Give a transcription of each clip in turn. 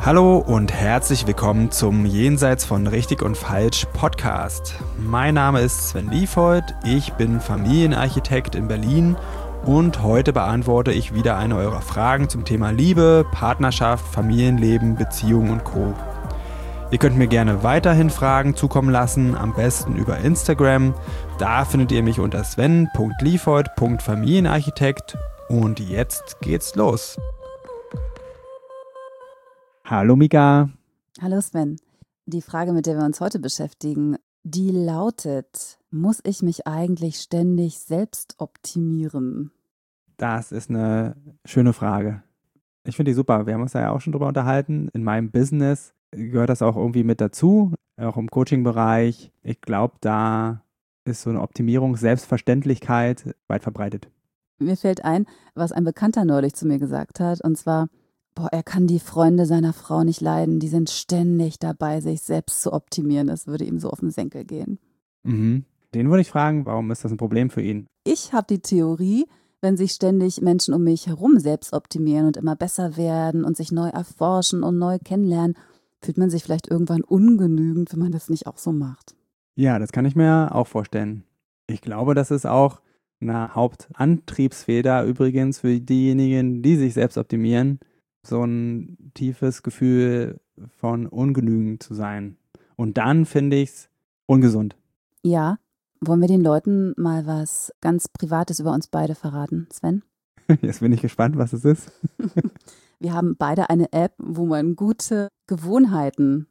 Hallo und herzlich willkommen zum Jenseits von Richtig und Falsch Podcast. Mein Name ist Sven Liefhold, ich bin Familienarchitekt in Berlin und heute beantworte ich wieder eine eurer Fragen zum Thema Liebe, Partnerschaft, Familienleben, Beziehungen und Co. Ihr könnt mir gerne weiterhin Fragen zukommen lassen, am besten über Instagram. Da findet ihr mich unter sven.liefhold.familienarchitekt und jetzt geht's los. Hallo Mika. Hallo Sven. Die Frage, mit der wir uns heute beschäftigen, die lautet: Muss ich mich eigentlich ständig selbst optimieren? Das ist eine schöne Frage. Ich finde die super. Wir haben uns da ja auch schon drüber unterhalten. In meinem Business gehört das auch irgendwie mit dazu, auch im Coaching-Bereich. Ich glaube, da ist so eine Optimierung, Selbstverständlichkeit weit verbreitet. Mir fällt ein, was ein Bekannter neulich zu mir gesagt hat, und zwar: er kann die Freunde seiner Frau nicht leiden, die sind ständig dabei, sich selbst zu optimieren. Das würde ihm so auf den Senkel gehen. Den würde ich fragen, warum ist das ein Problem für ihn? Ich habe die Theorie, wenn sich ständig Menschen um mich herum selbst optimieren und immer besser werden und sich neu erforschen und neu kennenlernen, fühlt man sich vielleicht irgendwann ungenügend, wenn man das nicht auch so macht. Ja, das kann ich mir auch vorstellen. Ich glaube, das ist auch eine Hauptantriebsfeder übrigens für diejenigen, die sich selbst optimieren, so ein tiefes Gefühl von ungenügend zu sein. Und dann finde ich es ungesund. Ja, wollen wir den Leuten mal was ganz Privates über uns beide verraten, Sven? Jetzt bin ich gespannt, was es ist. Wir haben beide eine App, wo man um gute Gewohnheiten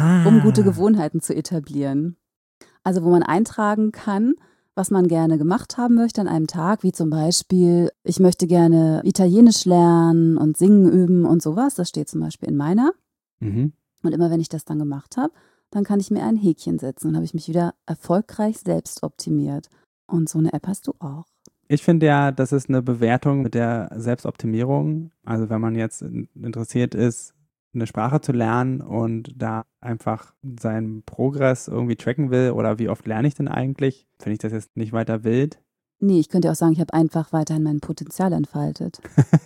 zu etablieren. Also wo man eintragen kann, was man gerne gemacht haben möchte an einem Tag, wie zum Beispiel: Ich möchte gerne Italienisch lernen und singen üben und sowas. Das steht zum Beispiel in meiner. Und immer wenn ich das dann gemacht habe, dann kann ich mir ein Häkchen setzen und habe ich mich wieder erfolgreich selbst optimiert. Und so eine App hast du auch. Ich finde ja, das ist eine Bewertung mit der Selbstoptimierung. Also wenn man jetzt interessiert ist, eine Sprache zu lernen und da einfach seinen Progress irgendwie tracken will oder wie oft lerne ich denn eigentlich, finde ich das jetzt nicht weiter wild. Nee, ich könnte auch sagen, ich habe einfach weiterhin mein Potenzial entfaltet.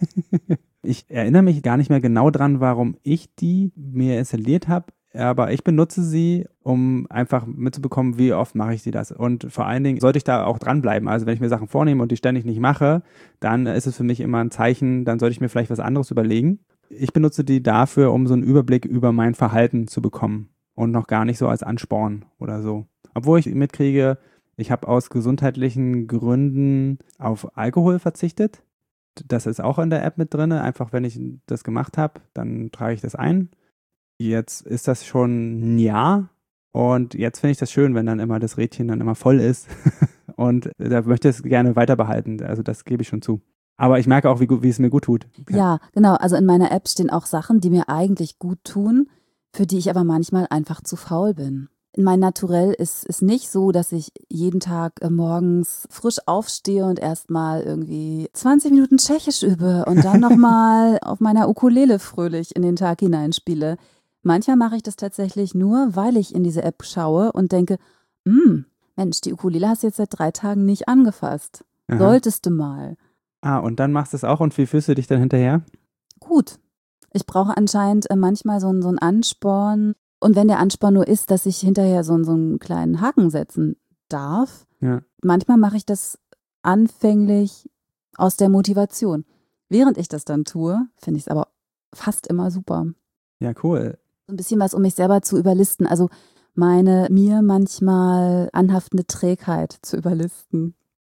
Ich erinnere mich gar nicht mehr genau dran, warum ich die mir installiert habe, aber ich benutze sie, um einfach mitzubekommen, wie oft mache ich das. Und vor allen Dingen sollte ich da auch dranbleiben. Also wenn ich mir Sachen vornehme und die ständig nicht mache, dann ist es für mich immer ein Zeichen, dann sollte ich mir vielleicht was anderes überlegen. Ich benutze die dafür, um so einen Überblick über mein Verhalten zu bekommen und noch gar nicht so als Ansporn oder so. Obwohl ich mitkriege, ich habe aus gesundheitlichen Gründen auf Alkohol verzichtet. Das ist auch in der App mit drin. Einfach wenn ich das gemacht habe, dann trage ich das ein. Jetzt ist das schon ein Jahr und jetzt finde ich das schön, wenn dann immer das Rädchen dann immer voll ist und da möchte ich es gerne weiter behalten. Also das gebe ich schon zu. Aber ich merke auch, wie es mir gut tut. Ja, genau. Also in meiner App stehen auch Sachen, die mir eigentlich gut tun, für die ich aber manchmal einfach zu faul bin. Mein Naturell ist nicht so, dass ich jeden Tag morgens frisch aufstehe und erstmal irgendwie 20 Minuten Tschechisch übe und dann nochmal auf meiner Ukulele fröhlich in den Tag hineinspiele. Manchmal mache ich das tatsächlich nur, weil ich in diese App schaue und denke: Mensch, die Ukulele hast du jetzt seit 3 Tagen nicht angefasst. Aha. Solltest du mal. Und dann machst du es auch und wie fühlst du dich dann hinterher? Gut. Ich brauche anscheinend manchmal so einen Ansporn. Und wenn der Ansporn nur ist, dass ich hinterher so einen kleinen Haken setzen darf, manchmal mache ich das anfänglich aus der Motivation. Während ich das dann tue, finde ich es aber fast immer super. Ja, cool. So ein bisschen was, um mich selber zu überlisten. Also meine mir manchmal anhaftende Trägheit zu überlisten.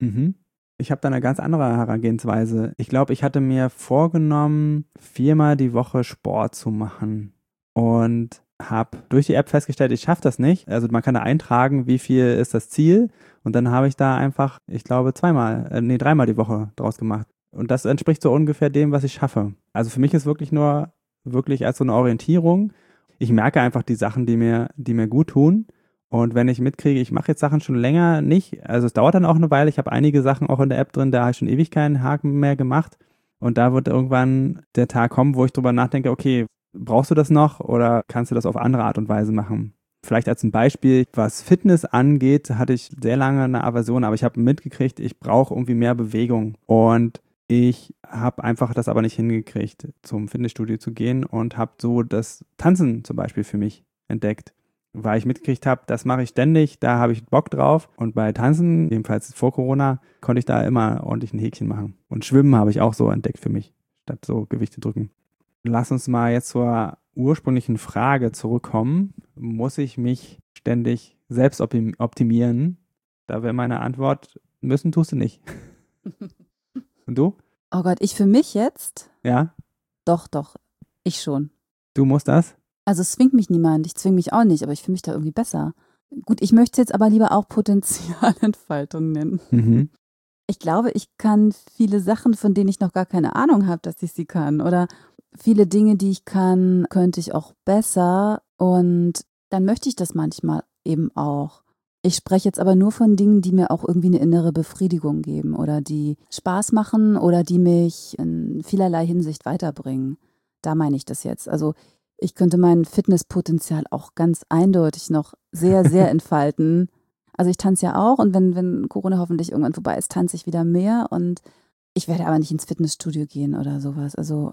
Ich habe da eine ganz andere Herangehensweise. Ich glaube, ich hatte mir vorgenommen, 4-mal die Woche Sport zu machen und habe durch die App festgestellt, ich schaffe das nicht. Also man kann da eintragen, wie viel ist das Ziel und dann habe ich da einfach, ich glaube, 3-mal die Woche draus gemacht. Und das entspricht so ungefähr dem, was ich schaffe. Also für mich ist wirklich als so eine Orientierung. Ich merke einfach die Sachen, die mir gut tun. Und wenn ich mitkriege, ich mache jetzt Sachen schon länger nicht, also es dauert dann auch eine Weile, ich habe einige Sachen auch in der App drin, da habe ich schon ewig keinen Haken mehr gemacht. Und da wird irgendwann der Tag kommen, wo ich drüber nachdenke, okay, brauchst du das noch oder kannst du das auf andere Art und Weise machen? Vielleicht als ein Beispiel, was Fitness angeht, hatte ich sehr lange eine Aversion, aber ich habe mitgekriegt, ich brauche irgendwie mehr Bewegung. Und Ich habe einfach das aber nicht hingekriegt, zum Fitnessstudio zu gehen und habe so das Tanzen zum Beispiel für mich entdeckt, weil ich mitgekriegt habe, das mache ich ständig, da habe ich Bock drauf. Und bei Tanzen, jedenfalls vor Corona, konnte ich da immer ordentlich ein Häkchen machen. Und Schwimmen habe ich auch so entdeckt für mich, statt so Gewichte drücken. Lass uns mal jetzt zur ursprünglichen Frage zurückkommen. Muss ich mich ständig selbst optimieren? Da wäre meine Antwort, müssen tust du nicht. Und du? Oh Gott, ich für mich jetzt? Ja? Doch, ich schon. Du musst das? Also es zwingt mich niemand, ich zwinge mich auch nicht, aber ich fühle mich da irgendwie besser. Gut, ich möchte es jetzt aber lieber auch Potenzialentfaltung nennen. Mhm. Ich glaube, ich kann viele Sachen, von denen ich noch gar keine Ahnung habe, dass ich sie kann. Oder viele Dinge, die ich kann, könnte ich auch besser. Und dann möchte ich das manchmal eben auch. Ich spreche jetzt aber nur von Dingen, die mir auch irgendwie eine innere Befriedigung geben oder die Spaß machen oder die mich in vielerlei Hinsicht weiterbringen. Da meine ich das jetzt. Also ich könnte mein Fitnesspotenzial auch ganz eindeutig noch sehr, sehr entfalten. Also ich tanze ja auch und wenn Corona hoffentlich irgendwann vorbei ist, tanze ich wieder mehr und ich werde aber nicht ins Fitnessstudio gehen oder sowas. Also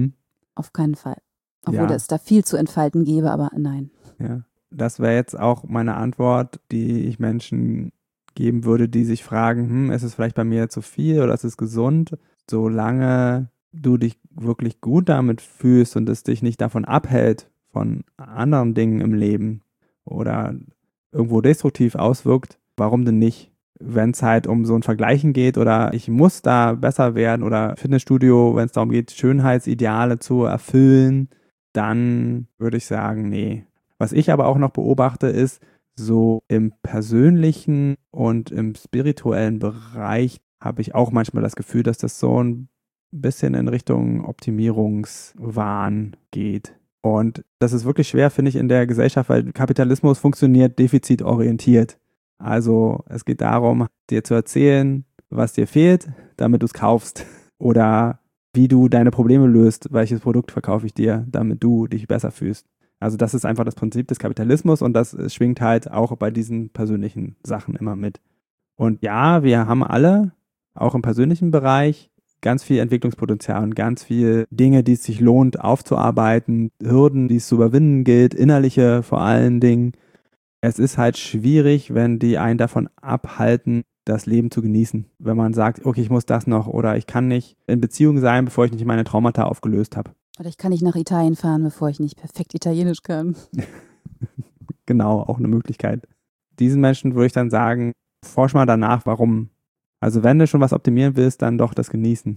auf keinen Fall. Obwohl es da viel zu entfalten gäbe, aber nein. Ja, das wäre jetzt auch meine Antwort, die ich Menschen geben würde, die sich fragen, ist es vielleicht bei mir zu viel oder ist es gesund? Solange du dich wirklich gut damit fühlst und es dich nicht davon abhält, von anderen Dingen im Leben oder irgendwo destruktiv auswirkt, warum denn nicht? Wenn es halt um so ein Vergleichen geht oder ich muss da besser werden oder Fitnessstudio, wenn es darum geht, Schönheitsideale zu erfüllen, dann würde ich sagen, nee. Was ich aber auch noch beobachte, ist, so im persönlichen und im spirituellen Bereich habe ich auch manchmal das Gefühl, dass das so ein bisschen in Richtung Optimierungswahn geht. Und das ist wirklich schwer, finde ich, in der Gesellschaft, weil Kapitalismus funktioniert defizitorientiert. Also es geht darum, dir zu erzählen, was dir fehlt, damit du es kaufst. Oder wie du deine Probleme löst, welches Produkt verkaufe ich dir, damit du dich besser fühlst. Also das ist einfach das Prinzip des Kapitalismus und das schwingt halt auch bei diesen persönlichen Sachen immer mit. Und ja, wir haben alle, auch im persönlichen Bereich, ganz viel Entwicklungspotenzial und ganz viel Dinge, die es sich lohnt aufzuarbeiten, Hürden, die es zu überwinden gilt, innerliche vor allen Dingen. Es ist halt schwierig, wenn die einen davon abhalten, das Leben zu genießen. Wenn man sagt, okay, ich muss das noch oder ich kann nicht in Beziehung sein, bevor ich nicht meine Traumata aufgelöst habe. Oder ich kann nicht nach Italien fahren, bevor ich nicht perfekt Italienisch kann. Genau, auch eine Möglichkeit. Diesen Menschen würde ich dann sagen, forsch mal danach, warum. Also wenn du schon was optimieren willst, dann doch das Genießen.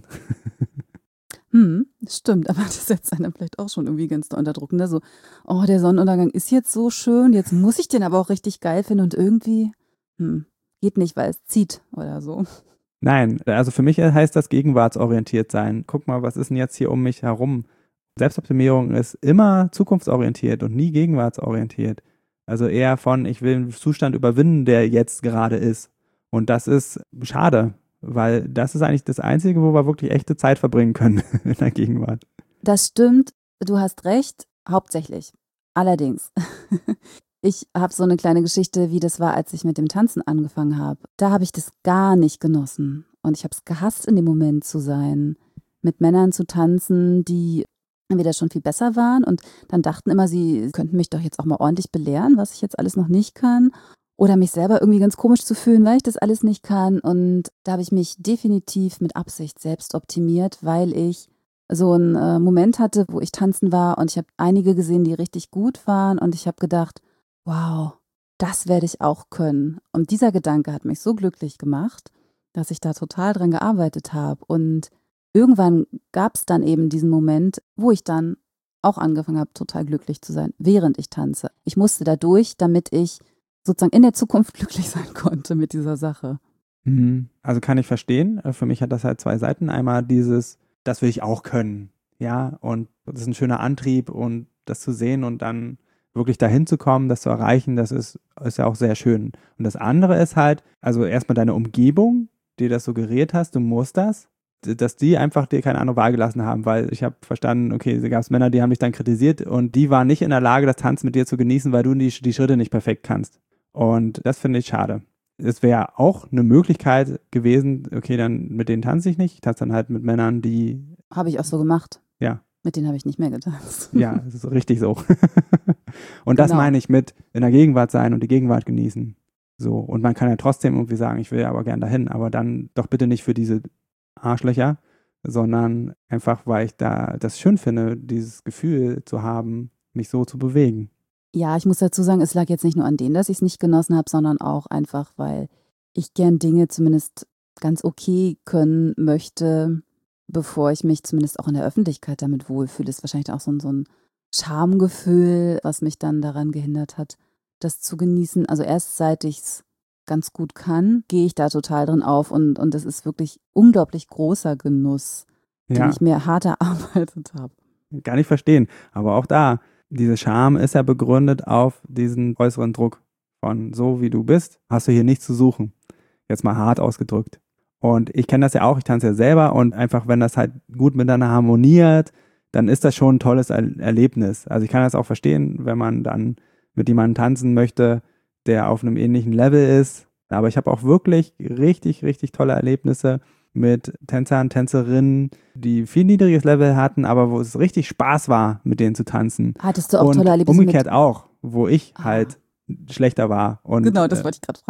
Stimmt, aber das setzt einen vielleicht auch schon irgendwie ganz unter Druck. Ne? So, oh, der Sonnenuntergang ist jetzt so schön, jetzt muss ich den aber auch richtig geil finden und irgendwie, geht nicht, weil es zieht oder so. Nein, also für mich heißt das gegenwartsorientiert sein. Guck mal, was ist denn jetzt hier um mich herum? Selbstoptimierung ist immer zukunftsorientiert und nie gegenwartsorientiert. Also eher von, ich will einen Zustand überwinden, der jetzt gerade ist. Und das ist schade, weil das ist eigentlich das Einzige, wo wir wirklich echte Zeit verbringen können in der Gegenwart. Das stimmt, du hast recht, hauptsächlich. Allerdings, ich habe so eine kleine Geschichte, wie das war, als ich mit dem Tanzen angefangen habe. Da habe ich das gar nicht genossen. Und ich habe es gehasst, in dem Moment zu sein, mit Männern zu tanzen, die entweder schon viel besser waren und dann dachten immer, sie könnten mich doch jetzt auch mal ordentlich belehren, was ich jetzt alles noch nicht kann. Oder mich selber irgendwie ganz komisch zu fühlen, weil ich das alles nicht kann. Und da habe ich mich definitiv mit Absicht selbst optimiert, weil ich so einen Moment hatte, wo ich tanzen war und ich habe einige gesehen, die richtig gut waren und ich habe gedacht, wow, das werde ich auch können. Und dieser Gedanke hat mich so glücklich gemacht, dass ich da total dran gearbeitet habe. Und irgendwann gab es dann eben diesen Moment, wo ich dann auch angefangen habe, total glücklich zu sein, während ich tanze. Ich musste da durch, damit ich sozusagen in der Zukunft glücklich sein konnte mit dieser Sache. Also kann ich verstehen. Für mich hat das halt zwei Seiten. Einmal dieses, das will ich auch können. Ja, und das ist ein schöner Antrieb und das zu sehen und dann wirklich dahin zu kommen, das zu erreichen, das ist ja auch sehr schön. Und das andere ist halt, also erstmal deine Umgebung, die das suggeriert hast, du musst das, dass die einfach dir keine andere Wahl gelassen haben, weil ich habe verstanden, okay, da gab es Männer, die haben dich dann kritisiert und die waren nicht in der Lage, das Tanzen mit dir zu genießen, weil du die Schritte nicht perfekt kannst. Und das finde ich schade. es wäre auch eine Möglichkeit gewesen, okay, dann mit denen tanze ich nicht. Ich tanze dann halt mit Männern, die. Habe ich auch so gemacht. Ja. Mit denen habe ich nicht mehr getanzt. Ja, das ist richtig so. Und das Genau. meine ich mit in der Gegenwart sein und die Gegenwart genießen. So. Und man kann ja trotzdem irgendwie sagen, ich will aber gern dahin, aber dann doch bitte nicht für diese Arschlöcher, sondern einfach, weil ich da das schön finde, dieses Gefühl zu haben, mich so zu bewegen. Ja, ich muss dazu sagen, es lag jetzt nicht nur an denen, dass ich es nicht genossen habe, sondern auch einfach, weil ich gern Dinge zumindest ganz okay können möchte, bevor ich mich zumindest auch in der Öffentlichkeit damit wohlfühle. Ist wahrscheinlich auch so ein Schamgefühl, was mich dann daran gehindert hat, das zu genießen. Also erst seit ich es ganz gut kann, gehe ich da total drin auf und das ist wirklich unglaublich großer Genuss, den ich mir hart erarbeitet habe. Gar nicht verstehen. Aber auch da, diese Scham ist ja begründet auf diesen äußeren Druck von so wie du bist, hast du hier nichts zu suchen. Jetzt mal hart ausgedrückt. Und ich kenne das ja auch, ich tanze ja selber und einfach, wenn das halt gut miteinander harmoniert, dann ist das schon ein tolles Erlebnis. Also ich kann das auch verstehen, wenn man dann mit jemandem tanzen möchte, der auf einem ähnlichen Level ist. Aber ich habe auch wirklich richtig, richtig tolle Erlebnisse mit Tänzern, Tänzerinnen, die viel niedriges Level hatten, aber wo es richtig Spaß war, mit denen zu tanzen. Hattest du auch und tolle Erlebnisse umgekehrt auch, wo ich halt schlechter war. Und, genau, das wollte ich gerade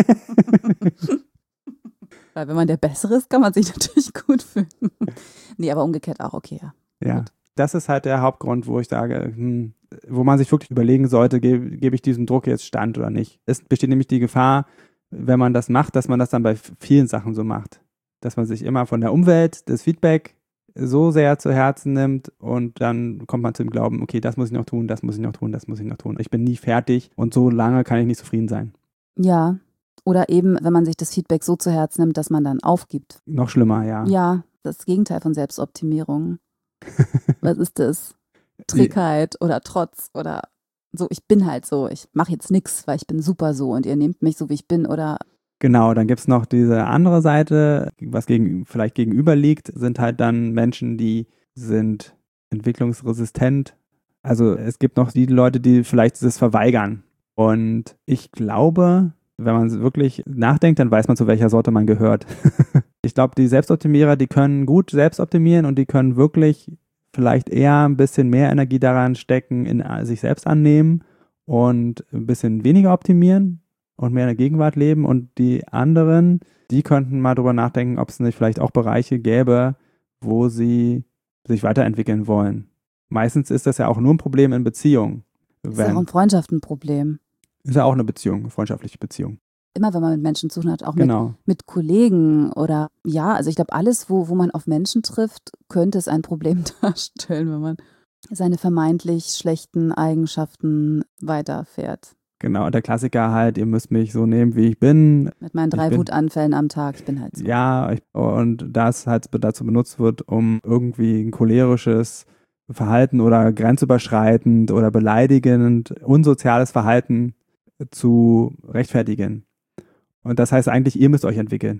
fragen. Weil wenn man der Bessere ist, kann man sich natürlich gut fühlen. Nee, aber umgekehrt auch, okay, ja. Ja, gut. Das ist halt der Hauptgrund, wo ich sage, wo man sich wirklich überlegen sollte, gebe ich diesem Druck jetzt stand oder nicht. Es besteht nämlich die Gefahr, wenn man das macht, dass man das dann bei vielen Sachen so macht. Dass man sich immer von der Umwelt, das Feedback so sehr zu Herzen nimmt und dann kommt man zu dem Glauben, okay, das muss ich noch tun, das muss ich noch tun, das muss ich noch tun. Ich bin nie fertig und so lange kann ich nicht zufrieden sein. Ja, oder eben, wenn man sich das Feedback so zu Herzen nimmt, dass man dann aufgibt. Noch schlimmer, ja. Ja, das Gegenteil von Selbstoptimierung. Was ist das? Trägheit oder Trotz oder so, ich bin halt so, ich mache jetzt nichts, weil ich bin super so und ihr nehmt mich so, wie ich bin oder. Genau, dann gibt es noch diese andere Seite, was vielleicht gegenüber liegt, sind halt dann Menschen, die sind entwicklungsresistent. Also es gibt noch die Leute, die vielleicht das verweigern. Und ich glaube, wenn man wirklich nachdenkt, dann weiß man, zu welcher Sorte man gehört. Ich glaube, die Selbstoptimierer, die können gut selbst optimieren und die können wirklich vielleicht eher ein bisschen mehr Energie daran stecken, in sich selbst annehmen und ein bisschen weniger optimieren und mehr in der Gegenwart leben. Und die anderen, die könnten mal drüber nachdenken, ob es nicht vielleicht auch Bereiche gäbe, wo sie sich weiterentwickeln wollen. Meistens ist das ja auch nur ein Problem in Beziehungen. Ist ja auch ein Freundschaftenproblem. Ist ja auch eine Beziehung, eine freundschaftliche Beziehung. Immer wenn man mit Menschen zu tun hat, auch genau. mit Kollegen oder ja, also ich glaube, alles, wo man auf Menschen trifft, könnte es ein Problem darstellen, wenn man seine vermeintlich schlechten Eigenschaften weiterfährt. Genau, der Klassiker halt, ihr müsst mich so nehmen, wie ich bin. Mit meinen 3 Wutanfällen am Tag, ich bin halt so. Ja, und das halt dazu benutzt wird, um irgendwie ein cholerisches Verhalten oder grenzüberschreitend oder beleidigend, unsoziales Verhalten zu rechtfertigen. Und das heißt eigentlich, ihr müsst euch entwickeln.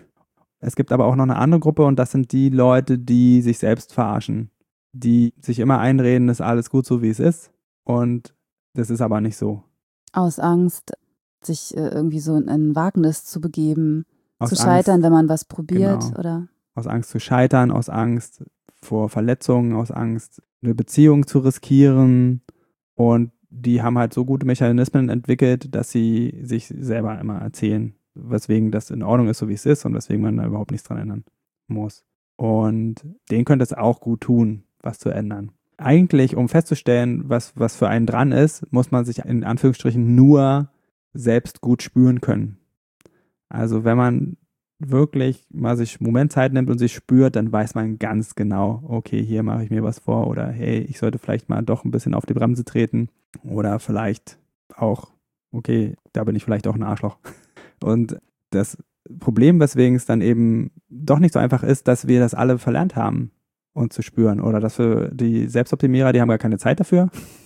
Es gibt aber auch noch eine andere Gruppe und das sind die Leute, die sich selbst verarschen. Die sich immer einreden, ist alles gut so, wie es ist. Und das ist aber nicht so. Aus Angst, sich irgendwie so in ein Wagnis zu begeben, Aus zu scheitern, Angst, wenn man was probiert, genau. oder? Aus Angst zu scheitern, aus Angst vor Verletzungen, aus Angst, eine Beziehung zu riskieren. Und die haben halt so gute Mechanismen entwickelt, dass sie sich selber immer erzählen, weswegen das in Ordnung ist, so wie es ist und weswegen man da überhaupt nichts dran ändern muss. Und denen könnte es auch gut tun, was zu ändern. Eigentlich, um festzustellen, was für einen dran ist, muss man sich in Anführungsstrichen nur selbst gut spüren können. Also wenn man wirklich mal sich einen Moment Zeit nimmt und sich spürt, dann weiß man ganz genau, okay, hier mache ich mir was vor oder hey, ich sollte vielleicht mal doch ein bisschen auf die Bremse treten oder vielleicht auch, okay, da bin ich vielleicht auch ein Arschloch. Und das Problem, weswegen es dann eben doch nicht so einfach ist, dass wir das alle verlernt haben, uns zu spüren oder dass wir die Selbstoptimierer, die haben gar keine Zeit dafür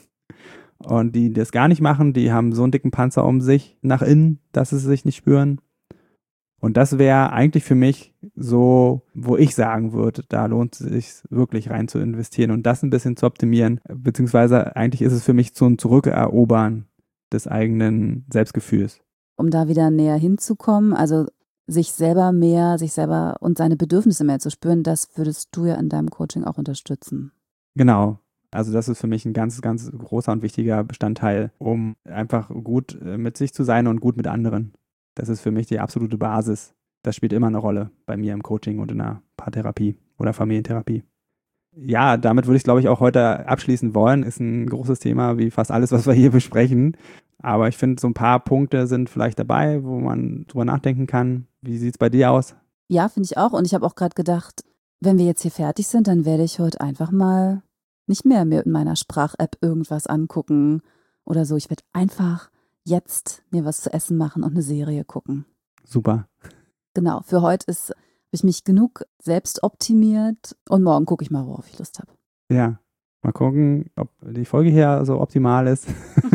und die das gar nicht machen, die haben so einen dicken Panzer um sich nach innen, dass sie sich nicht spüren. Und das wäre eigentlich für mich so, wo ich sagen würde, da lohnt es sich wirklich rein zu investieren und das ein bisschen zu optimieren, beziehungsweise eigentlich ist es für mich so ein Zurückerobern des eigenen Selbstgefühls. um da wieder näher hinzukommen, also sich selber und seine Bedürfnisse mehr zu spüren, das würdest du ja in deinem Coaching auch unterstützen. Genau. Also das ist für mich ein ganz, ganz großer und wichtiger Bestandteil, um einfach gut mit sich zu sein und gut mit anderen. Das ist für mich die absolute Basis. Das spielt immer eine Rolle bei mir im Coaching und in der Paartherapie oder Familientherapie. Ja, damit würde ich, glaube ich, auch heute abschließen wollen. Ist ein großes Thema, wie fast alles, was wir hier besprechen. Aber ich finde, so ein paar Punkte sind vielleicht dabei, wo man drüber nachdenken kann. Wie sieht es bei dir aus? Ja, finde ich auch. Und ich habe auch gerade gedacht, wenn wir jetzt hier fertig sind, dann werde ich heute einfach mal nicht mehr mir in meiner Sprach-App irgendwas angucken oder so. Ich werde einfach jetzt mir was zu essen machen und eine Serie gucken. Super. Genau, für heute habe ich mich genug selbst optimiert und morgen gucke ich mal, worauf ich Lust habe. Ja, mal gucken, ob die Folge hier so optimal ist.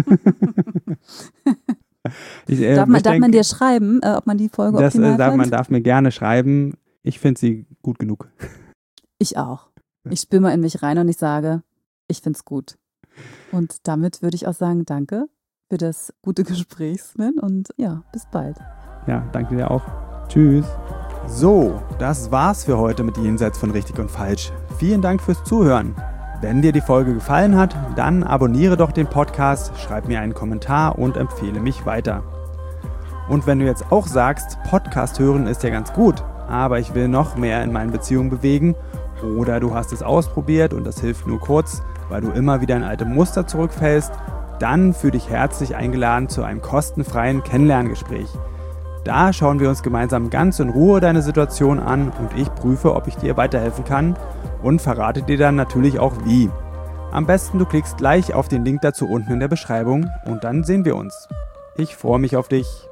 Darf man dir schreiben, ob man die Folge optimal fand? Man darf mir gerne schreiben. Ich finde sie gut genug. Ich auch. Ich spüre mal in mich rein und ich sage, ich finde es gut. Und damit würde ich auch sagen, danke für das gute Gespräch, Sven. Und ja, bis bald. Ja, danke dir auch. Tschüss. So, das war's für heute mit Jenseits von Richtig und Falsch. Vielen Dank fürs Zuhören. Wenn dir die Folge gefallen hat, dann abonniere doch den Podcast, schreib mir einen Kommentar und empfehle mich weiter. Und wenn du jetzt auch sagst, Podcast hören ist ja ganz gut, aber ich will noch mehr in meinen Beziehungen bewegen, oder du hast es ausprobiert und das hilft nur kurz, weil du immer wieder in alte Muster zurückfällst, dann fühle dich herzlich eingeladen zu einem kostenfreien Kennenlerngespräch. Da schauen wir uns gemeinsam ganz in Ruhe deine Situation an und ich prüfe, ob ich dir weiterhelfen kann und verrate dir dann natürlich auch wie. Am besten du klickst gleich auf den Link dazu unten in der Beschreibung und dann sehen wir uns. Ich freue mich auf dich.